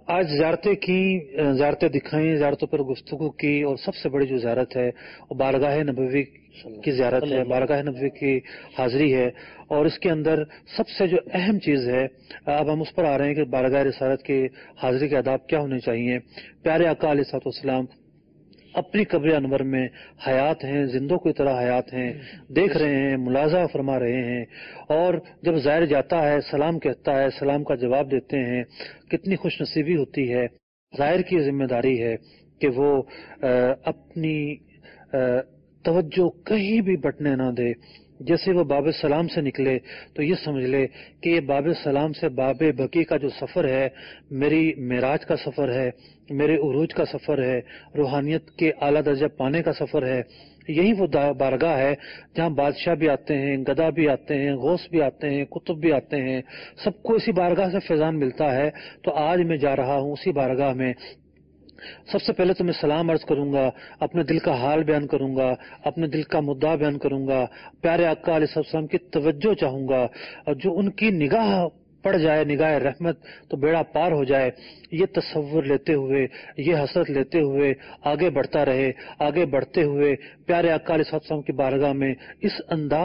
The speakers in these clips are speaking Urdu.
آج زیارتیں دکھائیں، زیارتوں پر گفتگو کی، اور سب سے بڑی جو زیارت ہے وہ بارگاہ نبوی کی زیارت ہے، بارگاہ نبوی کی حاضری ہے۔ اور اس کے اندر سب سے جو اہم چیز ہے، اب ہم اس پر آ رہے ہیں کہ بارگاہ رسالت کی حاضری کے آداب کیا ہونے چاہیے۔ پیارے آقا علیہ الصلوۃ والسلام اپنی قبر انور میں حیات ہیں، زندوں کی طرح حیات ہیں، دیکھ رہے ہیں، ملاحظہ فرما رہے ہیں، اور جب زائر جاتا ہے سلام کہتا ہے، سلام کا جواب دیتے ہیں۔ کتنی خوش نصیبی ہوتی ہے، زائر کی ذمہ داری ہے کہ وہ اپنی توجہ کہیں بھی بٹنے نہ دے۔ جیسے وہ باب سلام سے نکلے تو یہ سمجھ لے کہ یہ باب سلام سے باب بقی کا جو سفر ہے، میری معراج کا سفر ہے، میرے عروج کا سفر ہے، روحانیت کے اعلیٰ درجہ پانے کا سفر ہے۔ یہی وہ بارگاہ ہے جہاں بادشاہ بھی آتے ہیں، گدا بھی آتے ہیں، غوث بھی آتے ہیں، قطب بھی آتے ہیں، سب کو اسی بارگاہ سے فیضان ملتا ہے۔ تو آج میں جا رہا ہوں اسی بارگاہ میں، سب سے پہلے تو میں سلام عرض کروں گا، اپنے دل کا حال بیان کروں گا، اپنے دل کا مدعا بیان کروں گا، پیارے آقا علیہ السلام کی توجہ چاہوں گا، اور جو ان کی نگاہ پڑ جائے، نگاہ رحمت، تو بیڑا پار ہو جائے۔ یہ تصور لیتے ہوئے، یہ حسرت لیتے ہوئے آگے بڑھتا رہے، آگے بڑھتے ہوئے پیارے آقا علیہ السلام کی بارگاہ میں اس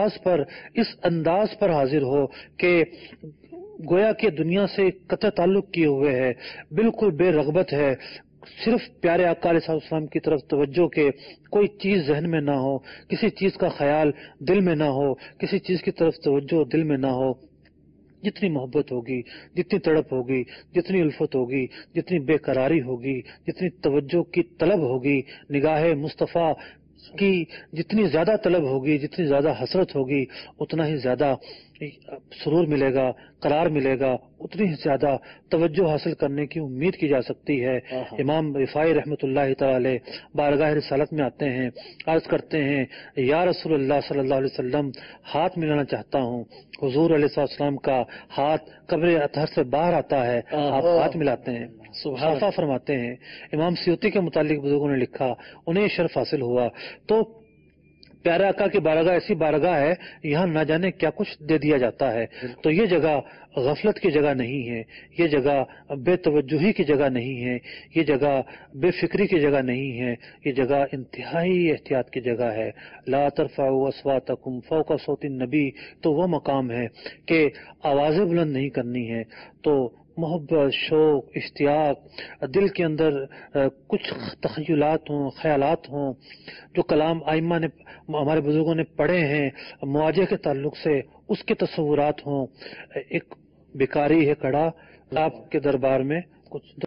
انداز پر حاضر ہو کہ گویا کہ دنیا سے قطع تعلق کیے ہوئے ہے، بالکل بے رغبت ہے، صرف پیارے آقا علیہ السلام کی طرف توجہ کے، کوئی چیز ذہن میں نہ ہو، کسی چیز کا خیال دل میں نہ ہو، کسی چیز کی طرف توجہ دل میں نہ ہو۔ جتنی محبت ہوگی، جتنی تڑپ ہوگی، جتنی الفت ہوگی، جتنی بے قراری ہوگی، جتنی توجہ کی طلب ہوگی، نگاہ مصطفیٰ کی جتنی زیادہ طلب ہوگی، جتنی زیادہ حسرت ہوگی، اتنا ہی زیادہ سرور ملے گا، قرار ملے گا، اتنی ہی زیادہ توجہ حاصل کرنے کی امید کی جا سکتی ہے۔ امام رفاعی رحمۃ اللہ تعالی علیہ بارگاہ رسالت میں آتے ہیں، عرض کرتے ہیں یا رسول اللہ صلی اللہ علیہ وسلم، ہاتھ ملانا چاہتا ہوں۔ حضور علیہ السلام کا ہاتھ قبر اطہر سے باہر آتا ہے، آپ ہاتھ ملاتے ہیں، صحابہ فرماتے ہیں۔ امام سیوطی کے متعلق بزرگوں نے لکھا، انہیں شرف حاصل ہوا۔ تو پیارے آقا کی بارگاہ ایسی بارگاہ ہے، یہاں نہ جانے کیا کچھ دے دیا جاتا ہے۔ تو یہ جگہ غفلت کی جگہ نہیں ہے، یہ جگہ بے توجہی کی جگہ نہیں ہے، یہ جگہ بے فکری کی جگہ نہیں ہے، یہ جگہ انتہائی احتیاط کی جگہ ہے۔ لا ترفعوا اصواتکم فوق صوت النبی، تو وہ مقام ہے کہ آوازیں بلند نہیں کرنی ہے۔ تو محبت، شوق، اشتیاق، دل کے اندر کچھ تخیلات ہوں، خیالات ہوں، جو کلام ائمہ نے، ہمارے بزرگوں نے پڑھے ہیں مواجہ کے تعلق سے، اس کے تصورات ہوں۔ ایک بیکاری ہے کھڑا آپ کے دربار میں، کچھ